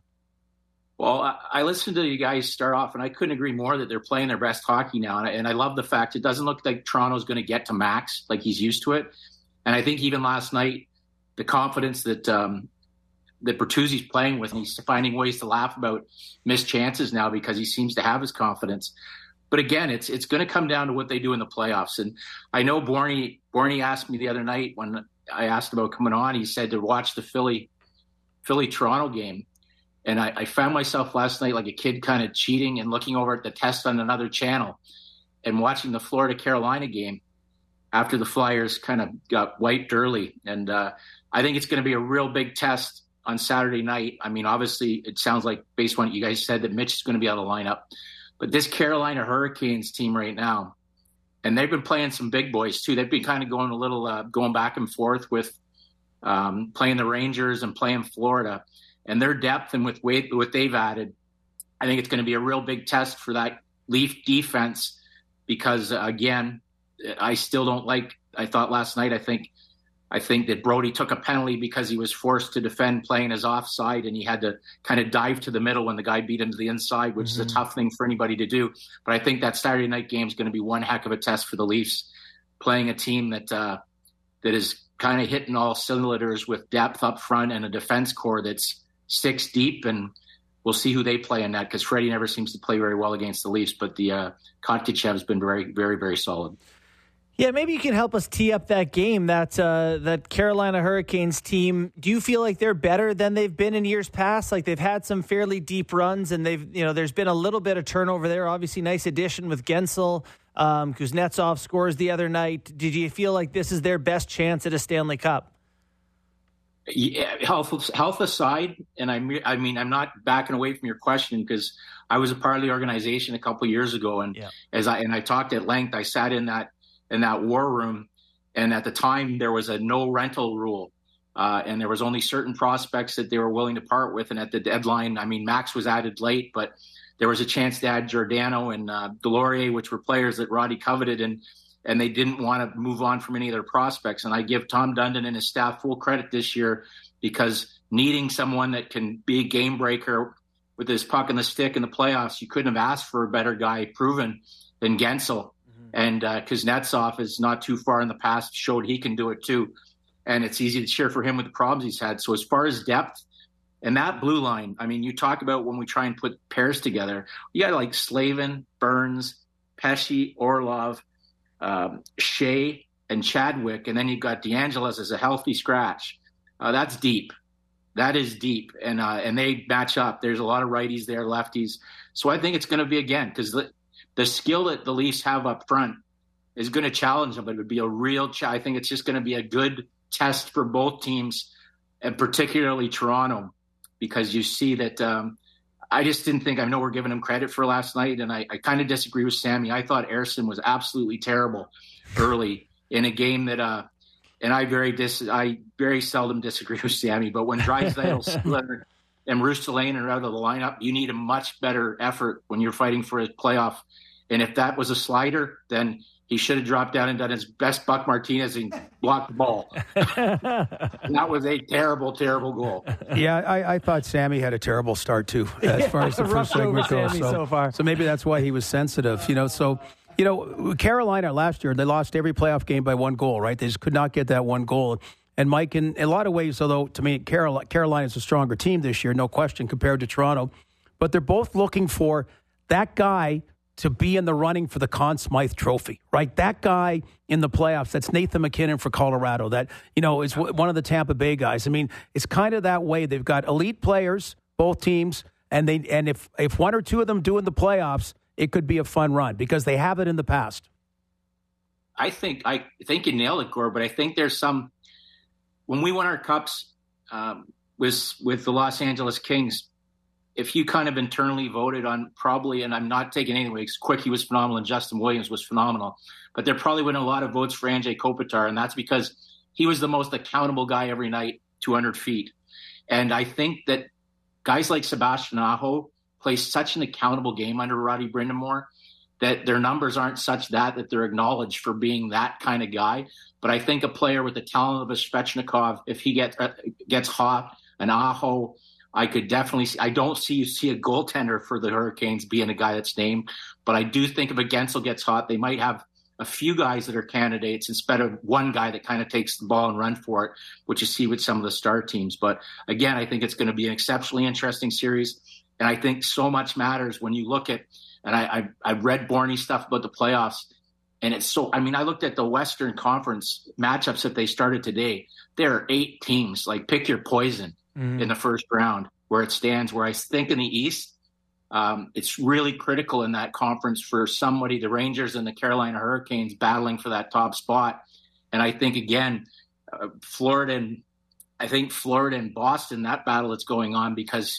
Well, I, I listened to you guys start off, and I couldn't agree more that they're playing their best hockey now. And I, and I love the fact it doesn't look like Toronto's going to get to Max like he's used to it. And I think even last night, the confidence that um, that Bertuzzi's playing with, and he's finding ways to laugh about missed chances now because he seems to have his confidence. But again, it's it's going to come down to what they do in the playoffs. And I know Borny Borny asked me the other night when I asked about coming on, he said to watch the Philly Philly Toronto game. And I, I found myself last night like a kid kind of cheating and looking over at the test on another channel and watching the Florida-Carolina game after the Flyers kind of got wiped early. And uh, I think it's going to be a real big test on Saturday night. I mean, obviously, it sounds like, based on what you guys said, that Mitch is going to be out of the lineup. But this Carolina Hurricanes team right now, and they've been playing some big boys too. They've been kind of going a little, uh, going back and forth with um, playing the Rangers and playing Florida, and their depth and with what they've added, I think it's going to be a real big test for that Leaf defense because, uh, again, I still don't like, I thought last night, I think, I think that Brody took a penalty because he was forced to defend playing his offside, and he had to kind of dive to the middle when the guy beat him to the inside, which mm-hmm. is a tough thing for anybody to do. But I think that Saturday night game is going to be one heck of a test for the Leafs, playing a team that uh, that is kind of hitting all cylinders with depth up front and a defense core that's six deep, and we'll see who they play in that because Freddie never seems to play very well against the Leafs, but the uh, Kotkaniemi has been very, very, very solid. Yeah, maybe you can help us tee up that game, that uh, that Carolina Hurricanes team. Do you feel like they're better than they've been in years past? Like they've had some fairly deep runs, and they've you know there's been a little bit of turnover there. Obviously, nice addition with Gensel. Um, Kuznetsov scores the other night. Did you feel like this is their best chance at a Stanley Cup? Yeah, health health aside, and I I mean I'm not backing away from your question because I was a part of the organization a couple of years ago, and yeah. as I and I talked at length, I sat in that. in that war room. And at the time there was a no rental rule. Uh, and there was only certain prospects that they were willing to part with. And at the deadline, I mean, Max was added late, but there was a chance to add Giordano and uh, Delorier, which were players that Roddy coveted. And, and they didn't want to move on from any of their prospects. And I give Tom Dundon and his staff full credit this year because needing someone that can be a game breaker with his puck in the stick in the playoffs, you couldn't have asked for a better guy proven than Gensel. And uh, Kuznetsov is not too far in the past, showed he can do it too. And it's easy to cheer for him with the problems he's had. So as far as depth and that blue line, I mean, you talk about when we try and put pairs together, you got like Slavin, Burns, Pesce, Orlov, um, Shea, and Chadwick. And then you've got DeAngelis as a healthy scratch. Uh, that's deep. That is deep. And, uh, and they match up. There's a lot of righties there, lefties. So I think it's going to be, again, because the, the skill that the Leafs have up front is going to challenge them, but it would be a real ch- I think it's just going to be a good test for both teams, and particularly Toronto, because you see that um, I just didn't think, I know we're giving him credit for last night, and I, I kind of disagree with Sammy. I thought Ersson was absolutely terrible early in a game that, uh, and I very dis- I very seldom disagree with Sammy, but when Draisaitl and Rustalainen are out of the lineup, you need a much better effort when you're fighting for a playoff. And if that was a slider, then he should have dropped down and done his best Buck Martinez and blocked the ball. That was a terrible, terrible goal. Yeah, I, I thought Sammy had a terrible start, too, as far as the first segment goes. So, so far. So maybe that's why he was sensitive. You know, so, you know, Carolina last year, they lost every playoff game by one goal, right? They just could not get that one goal. And Mike, in a lot of ways, although to me, Carolina, Carolina's a stronger team this year, no question, compared to Toronto. But they're both looking for that guy to be in the running for the Conn Smythe Trophy, right? That guy in the playoffs, that's Nathan McKinnon for Colorado, that, you know, is w- one of the Tampa Bay guys. I mean, it's kind of that way. They've got elite players, both teams, and they and if, if one or two of them do in the playoffs, it could be a fun run because they have it in the past. I think I think you nailed it, Gord, but I think there's some, when we won our cups um, with, with the Los Angeles Kings, if you kind of internally voted on probably, and I'm not taking anything away, because Quickie was phenomenal and Justin Williams was phenomenal, but there probably went a lot of votes for Anze Kopitar, and that's because he was the most accountable guy every night, two hundred feet. And I think that guys like Sebastian Aho play such an accountable game under Roddy Brind'Amour that their numbers aren't such that that they're acknowledged for being that kind of guy. But I think a player with the talent of a Svechnikov, if he gets uh, gets hot, an Aho, I could definitely see, I don't see you see a goaltender for the Hurricanes being a guy that's named, but I do think if a Gensel gets hot, they might have a few guys that are candidates instead of one guy that kind of takes the ball and run for it, which you see with some of the star teams. But again, I think it's going to be an exceptionally interesting series. And I think so much matters when you look at, and I, I, I've read Borny stuff about the playoffs, and it's so, I mean, I looked at the Western Conference matchups that they started today. There are eight teams, like pick your poison. Mm-hmm. In the first round where it stands, where I think in the East, um, it's really critical in that conference for somebody, the Rangers and the Carolina Hurricanes battling for that top spot. And I think, again, uh, Florida and I think Florida and Boston, that battle that's going on, because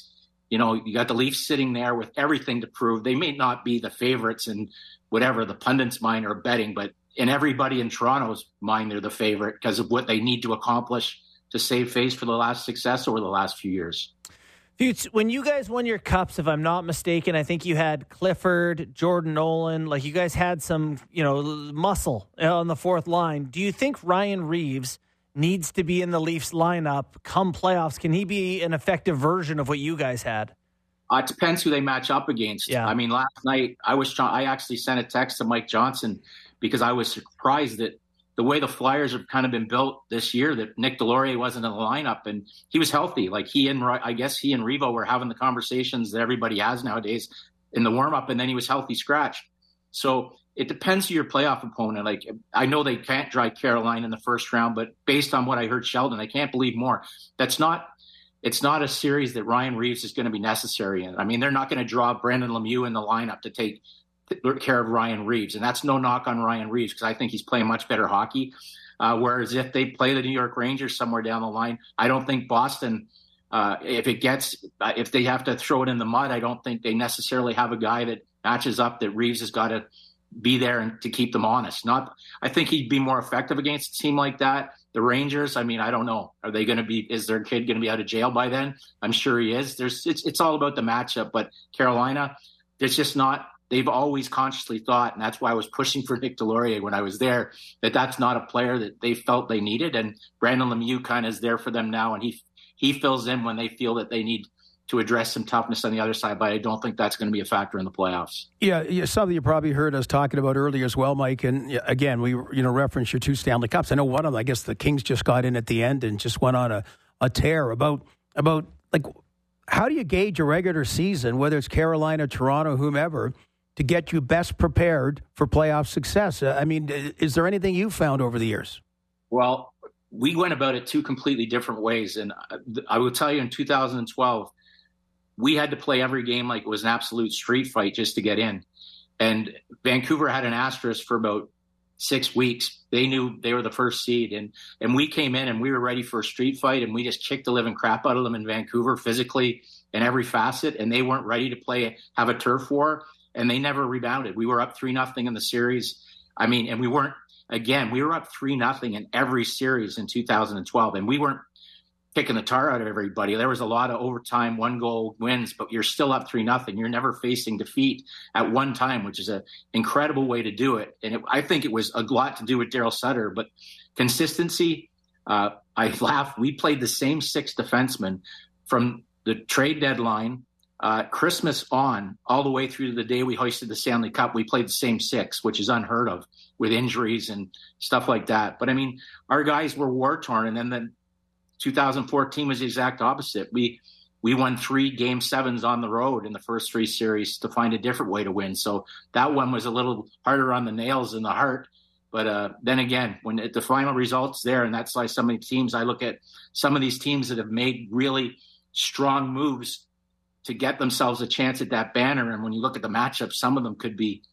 you know, you got the Leafs sitting there with everything to prove. They may not be the favorites in whatever the pundits' mind are betting, but in everybody in Toronto's mind, they're the favorite because of what they need to accomplish to save face for the last success over the last few years. Futes, when you guys won your cups, if I'm not mistaken, I think you had Clifford, Jordan Nolan, like you guys had some, you know, muscle on the fourth line. Do you think Ryan Reeves needs to be in the Leafs lineup come playoffs? Can he be an effective version of what you guys had? Uh, it depends who they match up against. Yeah. I mean, last night I was I actually sent a text to Mike Johnson because I was surprised that the way the Flyers have kind of been built this year, that Nick Delorier wasn't in the lineup and he was healthy. Like he and I guess he and Revo were having the conversations that everybody has nowadays in the warm up, and then he was healthy scratch. So it depends who your playoff opponent. Like I know they can't drive Carolina in the first round, but based on what I heard Sheldon, I can't believe more. That's not. It's not a series that Ryan Reeves is going to be necessary in. I mean, they're not going to draw Brendan Lemieux in the lineup to take care of Ryan Reeves. And that's no knock on Ryan Reeves because I think he's playing much better hockey. Uh, whereas if they play the New York Rangers somewhere down the line, I don't think Boston, uh, if it gets, uh, if they have to throw it in the mud, I don't think they necessarily have a guy that matches up that Reeves has got to be there and to keep them honest. Not, I think he'd be more effective against a team like that. The Rangers, I mean, I don't know. Are they going to be, is their kid going to be out of jail by then? I'm sure he is. There's, it's, it's all about the matchup, but Carolina, it's just not, they've always consciously thought, and that's why I was pushing for Nick Delorier when I was there, that that's not a player that they felt they needed. And Brandon Lemieux kind of is there for them now. And he, he fills in when they feel that they need to address some toughness on the other side, but I don't think that's going to be a factor in the playoffs. Yeah, yeah, something you probably heard us talking about earlier as well, Mike. And again, we you know referenced your two Stanley Cups. I know one of them, I guess the Kings just got in at the end and just went on a, a tear. About about like how do you gauge a regular season, whether it's Carolina, Toronto, whomever, to get you best prepared for playoff success? I mean, is there anything you found over the years? Well, we went about it two completely different ways, and I will tell you, in two thousand twelve. We had to play every game like it was an absolute street fight just to get in. And Vancouver had an asterisk for about six weeks. They knew they were the first seed. And, and we came in and we were ready for a street fight, and we just kicked the living crap out of them in Vancouver physically in every facet. And they weren't ready to play, have a turf war, and they never rebounded. We were up three nothing in the series. I mean, and we weren't, again, we were up three nothing in every series in two thousand twelve. And we weren't kicking the tar out of everybody. There was a lot of overtime, one goal wins, but you're still up three nothing. You're never facing defeat at one time, which is an incredible way to do it. And it, I think it was a lot to do with Daryl Sutter, but consistency. Uh, I laugh. We played the same six defensemen from the trade deadline, uh, Christmas on, all the way through to the day we hoisted the Stanley Cup. We played the same six, which is unheard of with injuries and stuff like that. But I mean, our guys were war torn, and then the two thousand fourteen was the exact opposite. We we won three game sevens on the road in the first three series to find a different way to win. So that one was a little harder on the nails than the heart. But uh, then again, when it, the final result's there, and that's why some of the teams, I look at some of these teams that have made really strong moves to get themselves a chance at that banner. And when you look at the matchup, some of them could be,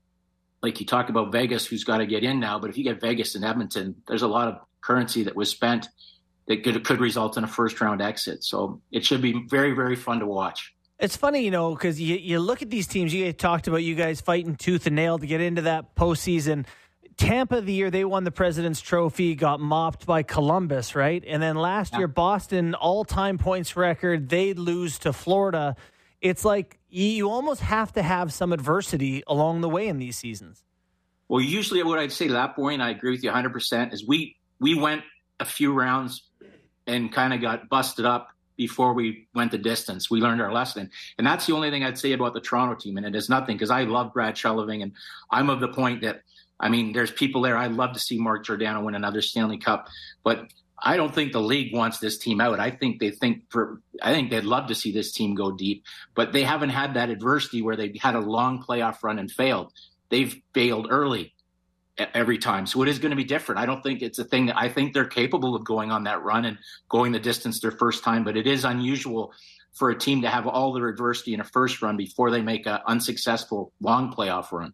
like you talk about Vegas, who's got to get in now. But if you get Vegas and Edmonton, there's a lot of currency that was spent that could, could result in a first-round exit. So it should be very, very fun to watch. It's funny, you know, because you, you look at these teams. You talked about you guys fighting tooth and nail to get into that postseason. Tampa, the year they won the President's Trophy, got mopped by Columbus, right? And then last yeah. year, Boston, all-time points record, they lose to Florida. It's like you, you almost have to have some adversity along the way in these seasons. Well, usually what I'd say to that point, I agree with you one hundred percent, is we we went a few rounds and kind of got busted up before we went the distance. We learned our lesson. And that's the only thing I'd say about the Toronto team. And it is nothing, because I love Brad Treliving, and I'm of the point that, I mean, there's people there. I'd love to see Mark Giordano win another Stanley Cup, but I don't think the league wants this team out. I think they think for, I think they'd love to see this team go deep, but they haven't had that adversity where they had a long playoff run and failed. They've failed early every time. So it is going to be different. I don't think it's a thing that I think they're capable of going on that run and going the distance their first time, but it is unusual for a team to have all their adversity in a first run before they make an unsuccessful long playoff run.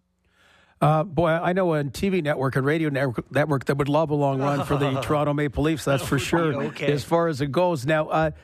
Uh, boy, I know a T V network and radio network, network that would love a long run for the Toronto Maple Leafs, that's for sure, okay. as far as it goes. Now, uh,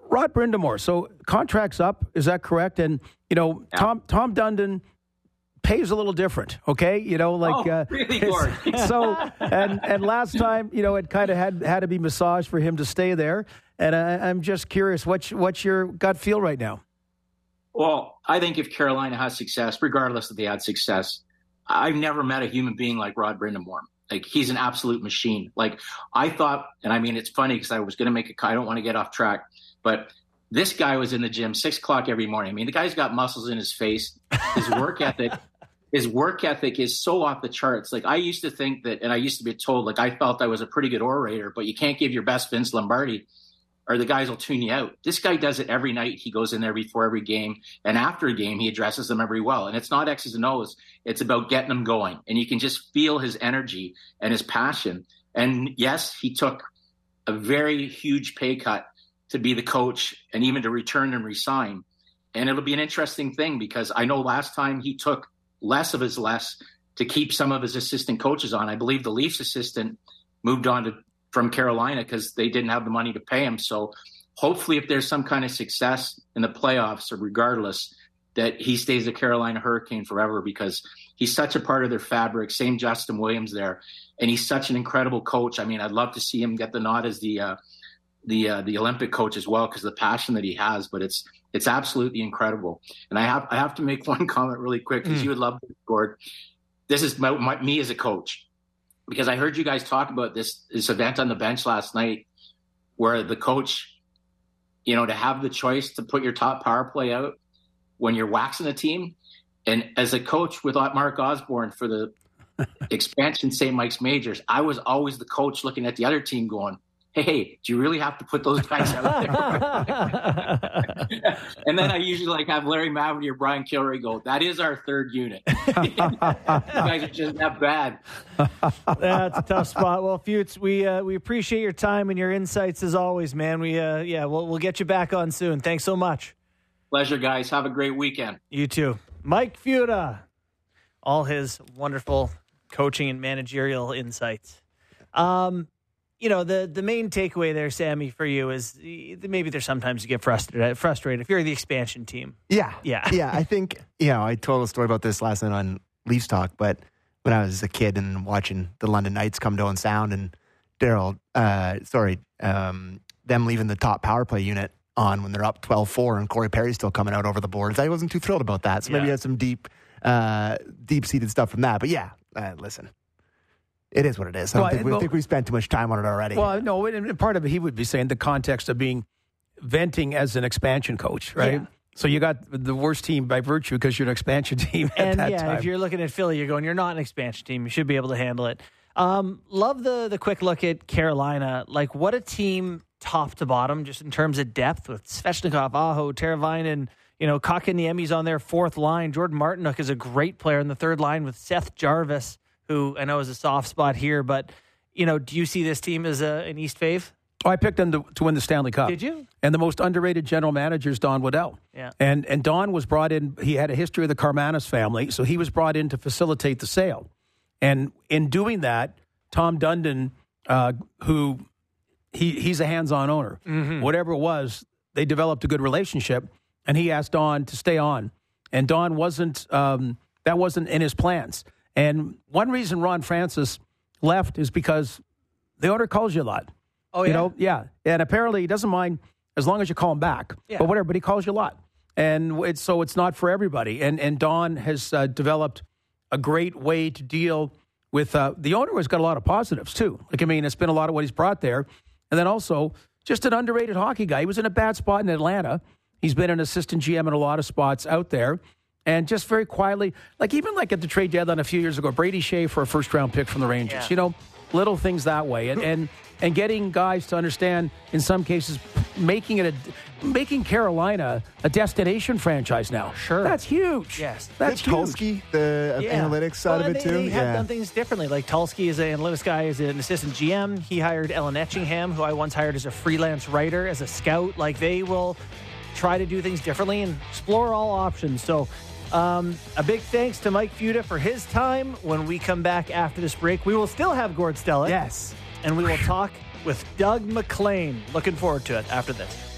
Rod Brind'Amour. So contract's up. Is that correct? And, you know, Yeah. Tom Tom Dundon pays a little different, okay? You know, like Oh, uh, really, Gord? so. And and last time, you know, it kind of had had to be massaged for him to stay there. And I, I'm just curious, what's what's your gut feel right now? Well, I think if Carolina has success, regardless if they had success, I've never met a human being like Rod Brind'Amour. Like, he's an absolute machine. Like, I thought, and I mean, it's funny because I was going to make a, I don't want to get off track, but this guy was in the gym six o'clock every morning. I mean, the guy's got muscles in his face. His work ethic, his work ethic is so off the charts. Like, I used to think that, and I used to be told, like, I felt I was a pretty good orator, but you can't give your best Vince Lombardi or the guys will tune you out. This guy does it every night. He goes in there before every game, and after a game, he addresses them very well. And it's not X's and O's. It's about getting them going. And you can just feel his energy and his passion. And yes, he took a very huge pay cut to be the coach and even to return and resign. And it'll be an interesting thing because I know last time he took less of his less to keep some of his assistant coaches on. I believe the Leafs assistant moved on to from Carolina because they didn't have the money to pay him. So hopefully if there's some kind of success in the playoffs or regardless, that he stays a Carolina Hurricane forever because he's such a part of their fabric. Same Justin Williams there. And he's such an incredible coach. I mean, I'd love to see him get the nod as the, uh, the, uh, the Olympic coach as well because the passion that he has, but it's, it's absolutely incredible. And I have, I have to make one comment really quick because mm. you would love this, Gord. This is my, my, me as a coach. Because I heard you guys talk about this this event on the bench last night where the coach, you know, to have the choice to put your top power play out when you're waxing a team. And as a coach with Mark Osborne for the expansion Saint Mike's Majors, I was always the coach looking at the other team going, hey, do you really have to put those guys out there? And then I usually like have Larry Mavety or Brian Kilray go, that is our third unit. You guys are just that bad. That's a tough spot. Well, Futes, we uh, we appreciate your time and your insights as always, man. We uh, yeah, we'll we'll get you back on soon. Thanks so much. Pleasure, guys. Have a great weekend. You too. Mike Futa, all his wonderful coaching and managerial insights. Um. You know, the, the main takeaway there, Sammy, for you is maybe there's sometimes you get frustrated frustrated if you're the expansion team. Yeah. Yeah. Yeah. I think, you know, I told a story about this last night on Leafs Talk, but when I was a kid and watching the London Knights come to Owen Sound and Daryl, uh, sorry, um, them leaving the top power play unit on when they're up twelve four and Corey Perry's still coming out over the boards, I wasn't too thrilled about that. So maybe yeah. you had some deep, uh, deep-seated stuff from that. But yeah, uh, listen. It is what it is. I don't well, think, we, well, think we spent too much time on it already. Well, no, and part of it, he would be saying the context of being venting as an expansion coach, right? Yeah. So you got the worst team by virtue because you're an expansion team at and that yeah, time. if you're looking at Philly, you're going, you're not an expansion team. You should be able to handle it. Um, love the the quick look at Carolina. Like, what a team top to bottom, just in terms of depth with Svechnikov, Aho, Teravainen, you know, Kotkaniemi's on their fourth line. Jordan Martinook is a great player in the third line with Seth Jarvis, who I know is a soft spot here, but, you know, do you see this team as a, an East fave? Oh, I picked them to, to win the Stanley Cup. Did you? And the most underrated general manager is Don Waddell. Yeah. And and Don was brought in, he had a history of the Karmanos family, so he was brought in to facilitate the sale. And in doing that, Tom Dundon, uh, who he he's a hands-on owner. Mm-hmm. Whatever it was, they developed a good relationship, and he asked Don to stay on. And Don wasn't, um, that wasn't in his plans. And one reason Ron Francis left is because the owner calls you a lot. Oh, yeah? You know, yeah. And apparently he doesn't mind as long as you call him back. Yeah. But whatever, but he calls you a lot. And it's, so it's not for everybody. And and Don has uh, developed a great way to deal with, uh, the owner has got a lot of positives too. Like, I mean, it's been a lot of what he's brought there. And then also just an underrated hockey guy. He was in a bad spot in Atlanta. He's been an assistant G M in a lot of spots out there. And just very quietly, like even like at the trade deadline a few years ago, Brady Shea for a first-round pick from the Rangers. Yeah. You know, little things that way. And, and and getting guys to understand, in some cases, making it a, making Carolina a destination franchise now. Sure. That's huge. Yes. That's Did huge. Tulsky, the Yeah. analytics side well, of it they, too? They have yeah. done things differently. Like Tulsky is an analytics guy, is an assistant G M. He hired Ellen Etchingham, who I once hired as a freelance writer, as a scout. Like, they will try to do things differently and explore all options. So um, a big thanks to Mike Futa for his time. When we come back after this break, we will still have Gord Stellick. Yes. And we will talk with Doug MacLean. Looking forward to it after this.